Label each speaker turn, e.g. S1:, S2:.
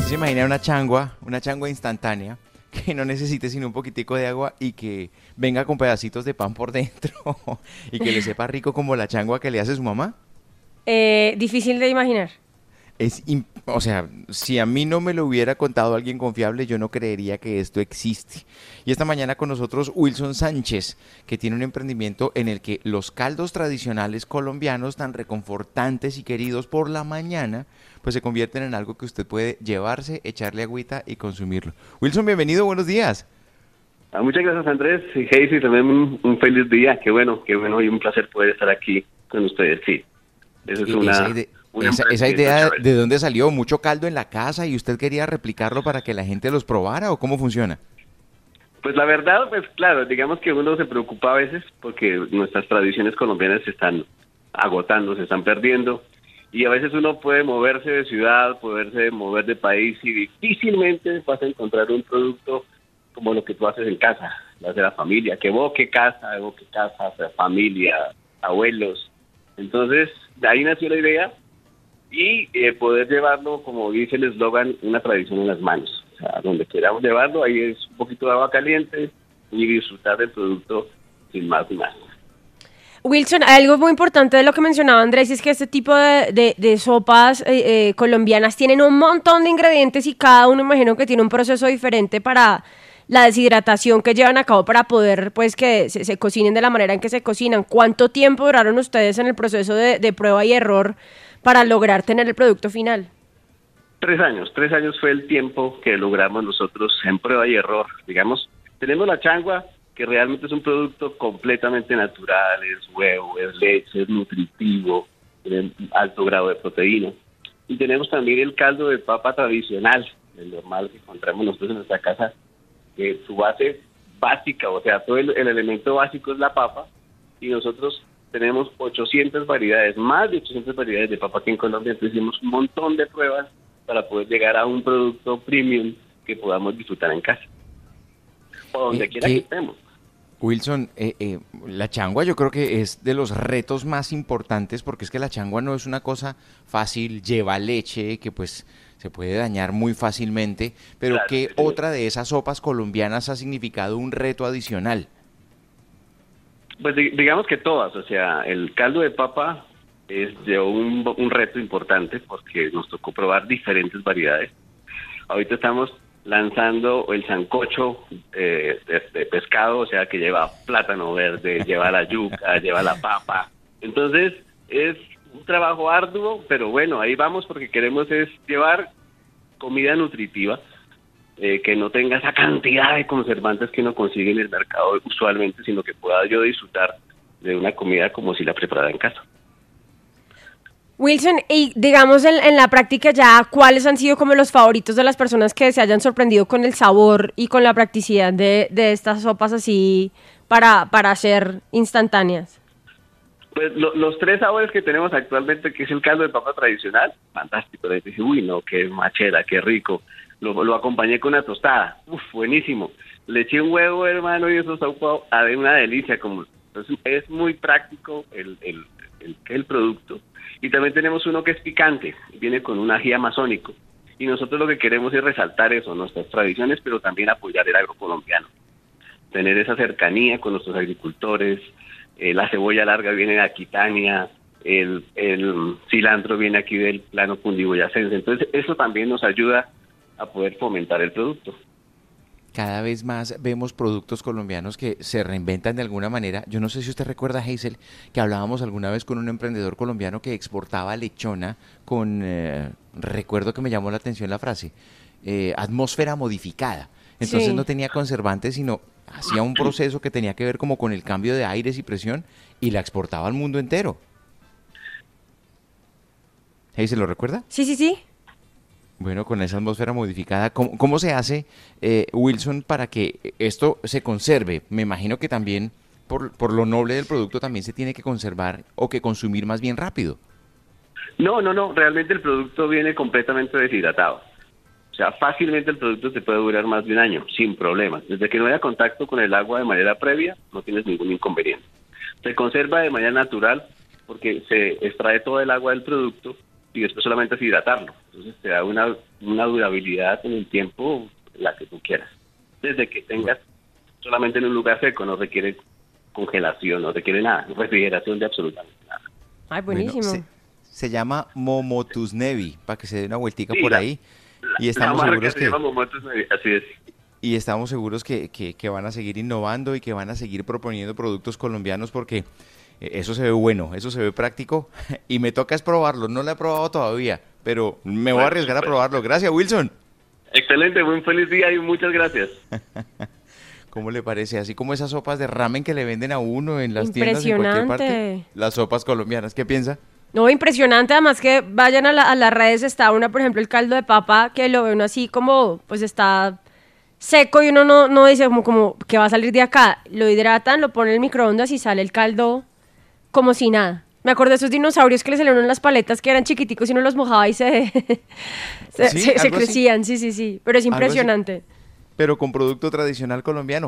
S1: se imagina una changua instantánea, que no necesite sino un poquitico de agua y que venga con pedacitos de pan por dentro y que le sepa rico como la changua que le hace su mamá?
S2: Difícil de imaginar.
S1: O sea, si a mí no me lo hubiera contado alguien confiable, yo no creería que esto existe. Y esta mañana con nosotros Wilson Sánchez, que tiene un emprendimiento en el que los caldos tradicionales colombianos, tan reconfortantes y queridos por la mañana, pues se convierten en algo que usted puede llevarse, echarle agüita y consumirlo. Wilson, bienvenido, buenos días.
S3: Muchas gracias, Andrés y Heisy, también un feliz día. Qué bueno y un placer poder estar aquí con ustedes. Sí, eso es
S1: E- Esa, ide-
S3: un
S1: esa
S3: emprendimiento
S1: idea,
S3: chévere.
S1: ¿de dónde salió? ¿Mucho caldo en la casa y usted quería replicarlo para que la gente los probara o cómo funciona?
S3: Pues la verdad, pues claro, digamos que uno se preocupa a veces porque nuestras tradiciones colombianas se están agotando, se están perdiendo. Y a veces uno puede moverse de ciudad, poderse mover de país y difícilmente vas a encontrar un producto como lo que tú haces en casa, lo hace la familia, que evoque casa, o sea, familia, abuelos. Entonces, de ahí nació la idea y poder llevarlo, como dice el eslogan, una tradición en las manos. O sea, donde queramos llevarlo, ahí es un poquito de agua caliente y disfrutar del producto sin más ni más.
S2: Wilson, algo muy importante de lo que mencionaba Andrés es que este tipo de sopas colombianas tienen un montón de ingredientes y cada uno imagino que tiene un proceso diferente para la deshidratación que llevan a cabo para poder pues que se cocinen de la manera en que se cocinan. ¿Cuánto tiempo duraron ustedes en el proceso de prueba y error para lograr tener el producto final?
S3: 3 años fue el tiempo que logramos nosotros en prueba y error. Digamos, tenemos la changua, que realmente es un producto completamente natural, es huevo, es leche, es nutritivo, tiene un alto grado de proteína. Y tenemos también el caldo de papa tradicional, el normal que encontramos nosotros en nuestra casa, que su base básica, o sea, todo el elemento básico es la papa, y nosotros tenemos 800 variedades, más de 800 variedades de papa aquí en Colombia, entonces hicimos un montón de pruebas para poder llegar a un producto premium que podamos disfrutar en casa, o donde quiera que
S1: ¿Qué,
S3: estemos.
S1: Wilson, la changua yo creo que es de los retos más importantes porque es que la changua no es una cosa fácil, lleva leche que pues se puede dañar muy fácilmente, pero
S3: Claro,
S1: ¿qué
S3: sí, señor.
S1: otra de esas sopas colombianas ha significado un reto adicional?
S3: Pues digamos que todas, o sea, el caldo de papa es de un reto importante porque nos tocó probar diferentes variedades. Ahorita estamos lanzando el sancocho de pescado, o sea, que lleva plátano verde, lleva la yuca, lleva la papa. Entonces, es un trabajo arduo, pero bueno, ahí vamos porque queremos es llevar comida nutritiva, que no tenga esa cantidad de conservantes que uno consigue en el mercado usualmente, sino que pueda yo disfrutar de una comida como si la preparara en casa.
S2: Wilson, y digamos en la práctica ya, ¿cuáles han sido como los favoritos de las personas que se hayan sorprendido con el sabor y con la practicidad de estas sopas así para hacer instantáneas?
S3: Pues los tres sabores que tenemos actualmente, que es el caldo de papa tradicional, fantástico. Le dije, uy, no, qué machera, qué rico. Lo acompañé con una tostada, uf, buenísimo. Le eché un huevo, hermano, y eso es una delicia. Entonces, es muy práctico el producto. Y también tenemos uno que es picante, viene con un ají amazónico. Y nosotros lo que queremos es resaltar eso, nuestras tradiciones, pero también apoyar el agrocolombiano. Tener esa cercanía con nuestros agricultores. La cebolla larga viene de Aquitania, el cilantro viene aquí del plano cundiboyacense. Entonces, eso también nos ayuda a poder fomentar el producto.
S1: Cada vez más vemos productos colombianos que se reinventan de alguna manera. Yo no sé si usted recuerda, Hazel, que hablábamos alguna vez con un emprendedor colombiano que exportaba lechona con, recuerdo que me llamó la atención la frase, atmósfera modificada. Entonces no
S2: Sí.
S1: tenía conservantes, sino hacía un proceso que tenía que ver como con el cambio de aires y presión y la exportaba al mundo entero. ¿Hazel lo recuerda?
S2: Sí, sí, sí.
S1: Bueno, con esa atmósfera modificada, ¿cómo se hace, Wilson, para que esto se conserve? Me imagino que también, por lo noble del producto, también se tiene que conservar o que consumir más bien rápido.
S3: No, realmente el producto viene completamente deshidratado. O sea, fácilmente el producto te puede durar más de un año, sin problemas. Desde que no haya contacto con el agua de manera previa, no tienes ningún inconveniente. Se conserva de manera natural porque se extrae todo el agua del producto y después solamente es hidratarlo. Entonces te da una durabilidad en el tiempo, la que tú quieras. Desde que tengas solamente en un lugar seco, no requiere congelación, no requiere nada, refrigeración de absolutamente nada.
S2: Ay, buenísimo.
S1: Bueno, se llama Momotusnevi, para que se dé una vueltica
S3: Sí,
S1: por ahí. Y
S3: la
S1: estamos
S3: marca
S1: seguros
S3: se llama Momotusnevi, así es.
S1: y estamos seguros que van a seguir innovando y que van a seguir proponiendo productos colombianos porque eso se ve bueno, eso se ve práctico y me toca es probarlo. No lo he probado todavía, pero me voy a arriesgar a probarlo. Gracias, Wilson.
S3: Excelente, muy feliz día y muchas gracias.
S1: ¿Cómo le parece? Así como esas sopas de ramen que le venden a uno en las tiendas en cualquier parte.
S2: Impresionante.
S1: Las sopas colombianas, ¿qué piensa?
S2: No, impresionante, además que vayan a las redes, está una, por ejemplo, el caldo de papa, que lo ve uno así como, pues está seco y uno no dice como que va a salir de acá. Lo hidratan, lo ponen en el microondas y sale el caldo como si nada. Me acuerdo de esos dinosaurios que le salieron en las paletas que eran chiquiticos y uno los mojaba y se
S1: Sí, algo así.
S2: crecían, sí. Pero es
S1: Algo así.
S2: impresionante.
S1: Pero con producto tradicional colombiano.